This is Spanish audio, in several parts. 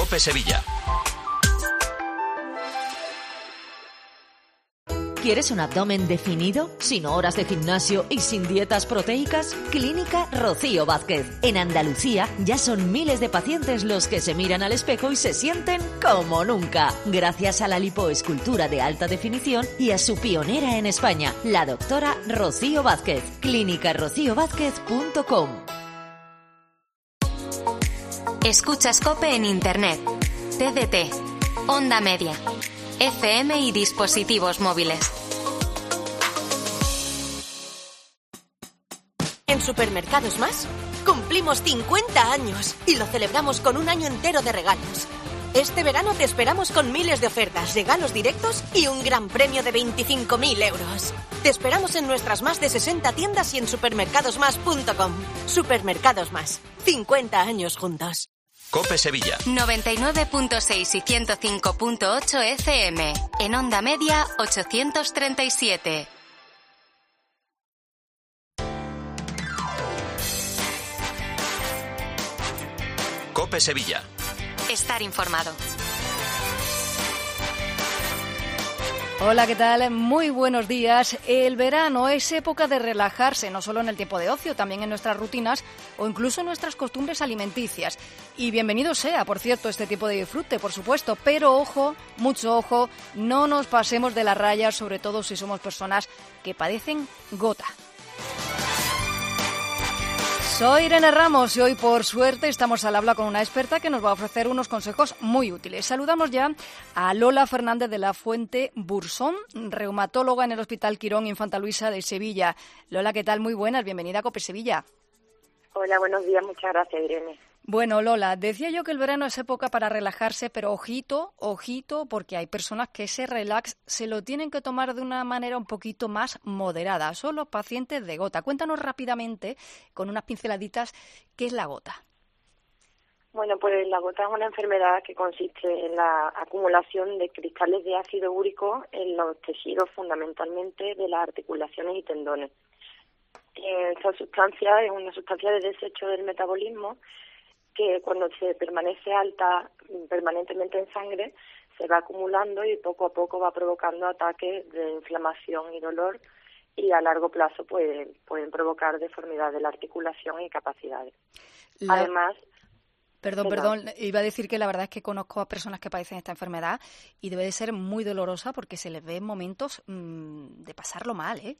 COPE Sevilla. ¿Quieres un abdomen definido, sin horas de gimnasio y sin dietas proteicas? Clínica Rocío Vázquez. En Andalucía ya son miles de pacientes los que se miran al espejo y se sienten como nunca, gracias a la lipoescultura de alta definición y a su pionera en España, la doctora Rocío Vázquez. clínicarociovázquez.com. Escuchas COPE en Internet, TDT, Onda Media, FM y dispositivos móviles. En Supermercados Más cumplimos 50 años y lo celebramos con un año entero de regalos. Este verano te esperamos con miles de ofertas, regalos directos y un gran premio de 25.000 euros. Te esperamos en nuestras más de 60 tiendas y en supermercadosmás.com. Supermercados Más, 50 años juntos. COPE Sevilla. 99.6 y 105.8 FM. En Onda Media, 837. COPE Sevilla. Estar informado. Hola, ¿qué tal? Muy buenos días. El verano es época de relajarse, no solo en el tiempo de ocio, también en nuestras rutinas o incluso en nuestras costumbres alimenticias. Y bienvenido sea, por cierto, este tipo de disfrute, por supuesto. Pero ojo, mucho ojo, no nos pasemos de la raya, sobre todo si somos personas que padecen gota. Soy Irene Ramos y hoy, por suerte, estamos al habla con una experta que nos va a ofrecer unos consejos muy útiles. Saludamos ya a Lola Fernández de la Fuente Bursón, reumatóloga en el Hospital Quirón Infanta Luisa de Sevilla. Lola, ¿qué tal? Muy buenas, bienvenida a COPE Sevilla. Hola, buenos días, muchas gracias, Irene. Bueno, Lola, decía yo que el verano es época para relajarse, pero ojito, porque hay personas que ese relax se lo tienen que tomar de una manera un poquito más moderada. Son los pacientes de gota. Cuéntanos rápidamente, con unas pinceladitas, ¿qué es la gota? Bueno, pues la gota es una enfermedad que consiste en la acumulación de cristales de ácido úrico en los tejidos, fundamentalmente de las articulaciones y tendones. Esta sustancia es una sustancia de desecho del metabolismo que cuando se permanece alta permanentemente en sangre se va acumulando y poco a poco va provocando ataques de inflamación y dolor y a largo plazo pueden provocar deformidad de la articulación y capacidades. Además... Perdón, iba a decir que la verdad es que conozco a personas que padecen esta enfermedad y debe de ser muy dolorosa porque se les ve en momentos de pasarlo mal, ¿eh?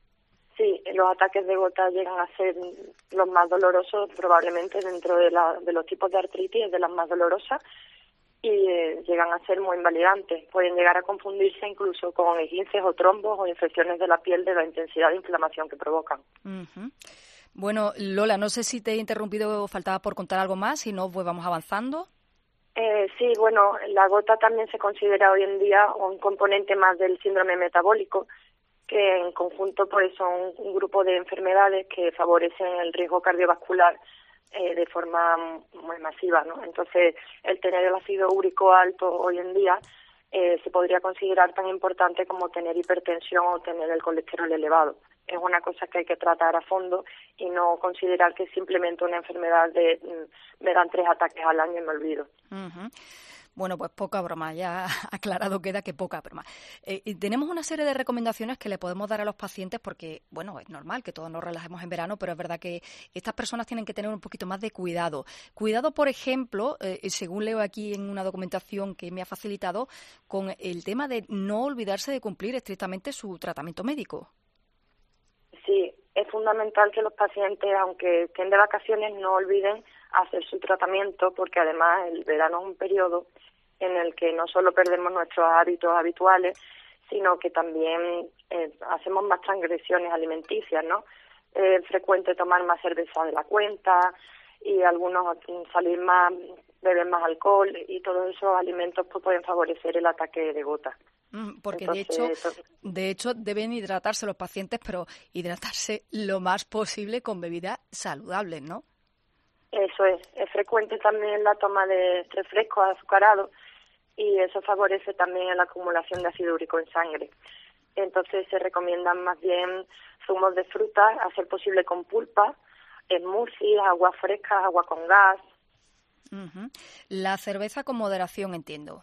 Sí, los ataques de gota llegan a ser los más dolorosos probablemente dentro de los tipos de artritis, es de las más dolorosas y llegan a ser muy invalidantes. Pueden llegar a confundirse incluso con esguinces o trombos o infecciones de la piel de la intensidad de inflamación que provocan. Uh-huh. Bueno, Lola, no sé si te he interrumpido o faltaba por contar algo más, si no, pues vamos avanzando. Sí, bueno, la gota también se considera hoy en día un componente más del síndrome metabólico, que en conjunto pues son un grupo de enfermedades que favorecen el riesgo cardiovascular de forma muy masiva, ¿no? Entonces, el tener el ácido úrico alto hoy en día se podría considerar tan importante como tener hipertensión o tener el colesterol elevado. Es una cosa que hay que tratar a fondo y no considerar que es simplemente una enfermedad de me dan 3 ataques al año y me olvido. Uh-huh. Bueno, pues poca broma, ya aclarado queda que poca broma. Tenemos una serie de recomendaciones que le podemos dar a los pacientes porque, bueno, es normal que todos nos relajemos en verano, pero es verdad que estas personas tienen que tener un poquito más de cuidado. Cuidado, por ejemplo, según leo aquí en una documentación que me ha facilitado, con el tema de no olvidarse de cumplir estrictamente su tratamiento médico. Sí, es fundamental que los pacientes, aunque estén de vacaciones, no olviden hacer su tratamiento porque además el verano es un periodo en el que no solo perdemos nuestros hábitos habituales, sino que también hacemos más transgresiones alimenticias, ¿no? Es frecuente tomar más cerveza de la cuenta y algunos salir más, beber más alcohol y todos esos alimentos pues, pueden favorecer el ataque de gota. Porque entonces, de hecho deben hidratarse los pacientes, pero hidratarse lo más posible con bebidas saludables, ¿no? Eso es frecuente también la toma de refrescos azucarados y eso favorece también la acumulación de ácido úrico en sangre. Entonces se recomiendan más bien zumos de frutas, a ser posible con pulpa, smoothies, aguas frescas, agua con gas. Uh-huh. La cerveza con moderación, entiendo.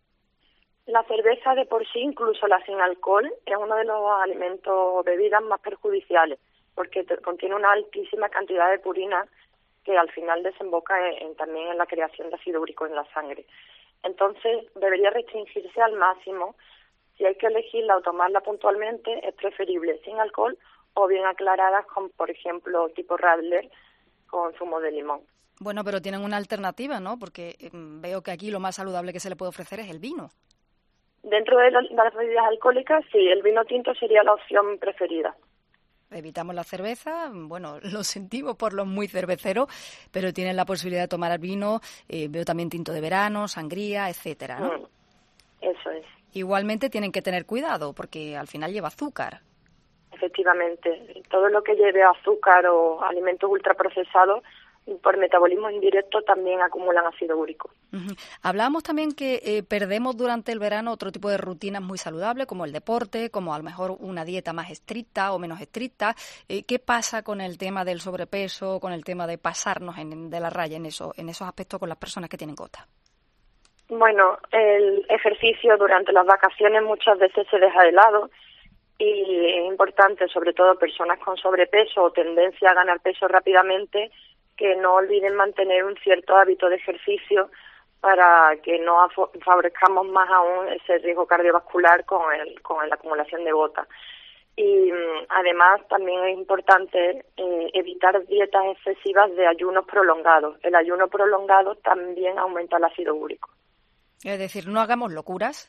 La cerveza de por sí, incluso la sin alcohol, es uno de los alimentos o bebidas más perjudiciales, porque contiene una altísima cantidad de purina que al final desemboca también en la creación de ácido úrico en la sangre. Entonces, debería restringirse al máximo. Si hay que elegirla o tomarla puntualmente, es preferible sin alcohol o bien aclaradas con, por ejemplo, tipo Radler con zumo de limón. Bueno, pero tienen una alternativa, ¿no? Porque veo que aquí lo más saludable que se le puede ofrecer es el vino. Dentro de las bebidas alcohólicas, sí, el vino tinto sería la opción preferida. Evitamos la cerveza, bueno, lo sentimos por los muy cerveceros, pero tienen la posibilidad de tomar el vino, veo también tinto de verano, sangría, etcétera, ¿no? Eso es. Igualmente tienen que tener cuidado, porque al final lleva azúcar. Efectivamente, todo lo que lleve azúcar o alimentos ultraprocesados, por metabolismo indirecto también acumulan ácido úrico. Uh-huh. Hablábamos también que perdemos durante el verano otro tipo de rutinas muy saludables, como el deporte, como a lo mejor una dieta más estricta o menos estricta. ¿Qué pasa con el tema del sobrepeso, con el tema de pasarnos de la raya en esos aspectos con las personas que tienen gota? Bueno, el ejercicio durante las vacaciones muchas veces se deja de lado y es importante, sobre todo personas con sobrepeso o tendencia a ganar peso rápidamente, que no olviden mantener un cierto hábito de ejercicio para que no favorezcamos más aún ese riesgo cardiovascular con la acumulación de gota. Y además también es importante evitar dietas excesivas de ayunos prolongados. El ayuno prolongado también aumenta el ácido úrico. Es decir, no hagamos locuras,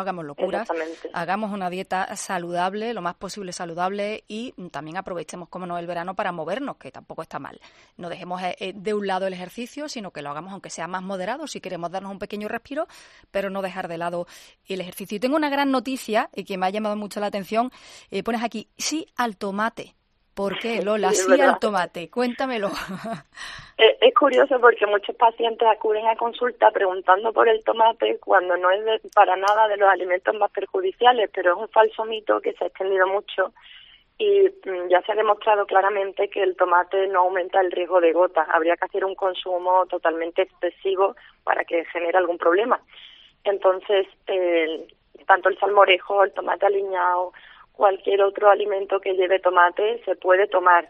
hagamos una dieta saludable, lo más posible saludable, y también aprovechemos, como no, el verano para movernos, que tampoco está mal. No dejemos de un lado el ejercicio, sino que lo hagamos aunque sea más moderado, si queremos darnos un pequeño respiro, pero no dejar de lado el ejercicio. Y tengo una gran noticia, y que me ha llamado mucho la atención, pones aquí, sí al tomate. ¿Por qué, Lola? Sí al tomate. Cuéntamelo. Es curioso porque muchos pacientes acuden a consulta preguntando por el tomate cuando no es para nada de los alimentos más perjudiciales, pero es un falso mito que se ha extendido mucho y ya se ha demostrado claramente que el tomate no aumenta el riesgo de gota. Habría que hacer un consumo totalmente excesivo para que genere algún problema. Entonces, tanto el salmorejo, el tomate aliñado, cualquier otro alimento que lleve tomate se puede tomar.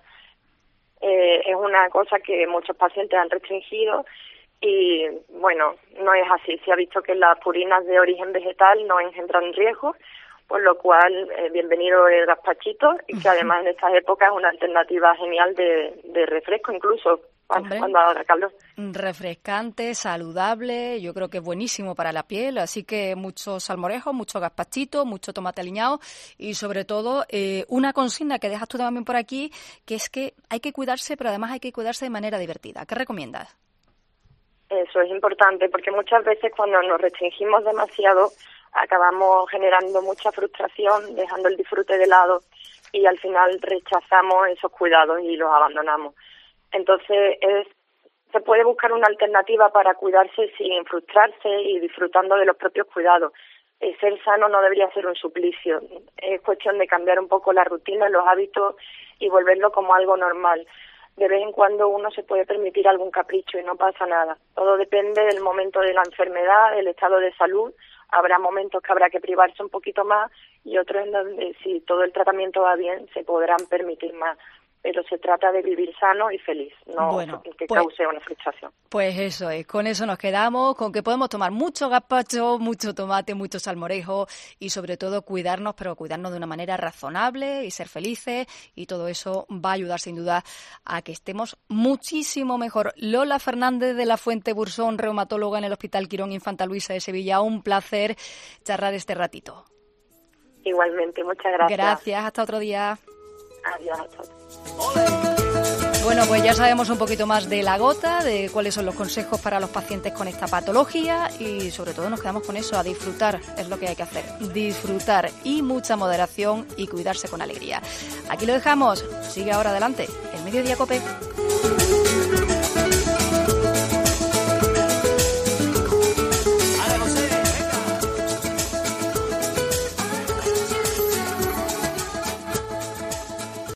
Es una cosa que muchos pacientes han restringido y, bueno, no es así. Se ha visto que las purinas de origen vegetal no engendran riesgos, por lo cual, bienvenido el gazpachito, y que además en estas épocas es una alternativa genial de refresco incluso. Cuando haga calor. Refrescante, saludable, yo creo que es buenísimo para la piel, así que mucho salmorejo, mucho gazpachito, mucho tomate aliñado y sobre todo una consigna que dejas tú también por aquí, que es que hay que cuidarse, pero además hay que cuidarse de manera divertida. ¿Qué recomiendas? Eso es importante, porque muchas veces cuando nos restringimos demasiado acabamos generando mucha frustración, dejando el disfrute de lado y al final rechazamos esos cuidados y los abandonamos. Entonces, se puede buscar una alternativa para cuidarse sin frustrarse y disfrutando de los propios cuidados. Ser sano no debería ser un suplicio. Es cuestión de cambiar un poco la rutina, los hábitos y volverlo como algo normal. De vez en cuando uno se puede permitir algún capricho y no pasa nada. Todo depende del momento de la enfermedad, del estado de salud. Habrá momentos que habrá que privarse un poquito más y otros en donde, si todo el tratamiento va bien, se podrán permitir más. Pero se trata de vivir sano y feliz, no que cause una frustración. Pues eso es, con eso nos quedamos, con que podemos tomar mucho gazpacho, mucho tomate, mucho salmorejo y sobre todo cuidarnos, pero cuidarnos de una manera razonable y ser felices, y todo eso va a ayudar sin duda a que estemos muchísimo mejor. Lola Fernández de la Fuente Bursón, reumatóloga en el Hospital Quirón Infanta Luisa de Sevilla, un placer charlar este ratito. Igualmente, muchas gracias. Gracias, hasta otro día. Adiós, hasta otro. Bueno, pues ya sabemos un poquito más de la gota, de cuáles son los consejos para los pacientes con esta patología y sobre todo nos quedamos con eso, a disfrutar, es lo que hay que hacer, disfrutar y mucha moderación y cuidarse con alegría. Aquí lo dejamos, sigue ahora adelante, el Mediodía COPE.